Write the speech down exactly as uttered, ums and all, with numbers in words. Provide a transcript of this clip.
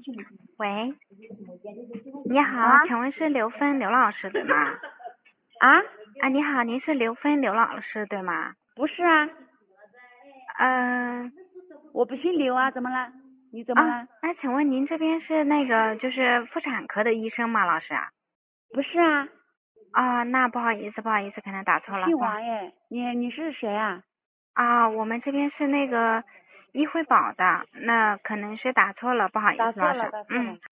喂，你好， 啊请问是刘芬刘老师对吗？ 啊， 啊，你好，您是刘芬刘老师对吗？ 不是啊， 嗯、 我不姓刘啊，怎么了？你怎么啊， 了？ 那请问您这边是那个就是妇产科的医生吗，老师？ 不是啊， 啊，那不好意思，不好意思，可能打错了。 姓不好王耶，你你是谁啊？ 啊，我们这边是那个医惠保的，那可能是打错了，不好意思，老师。 打错了，打错了。 嗯。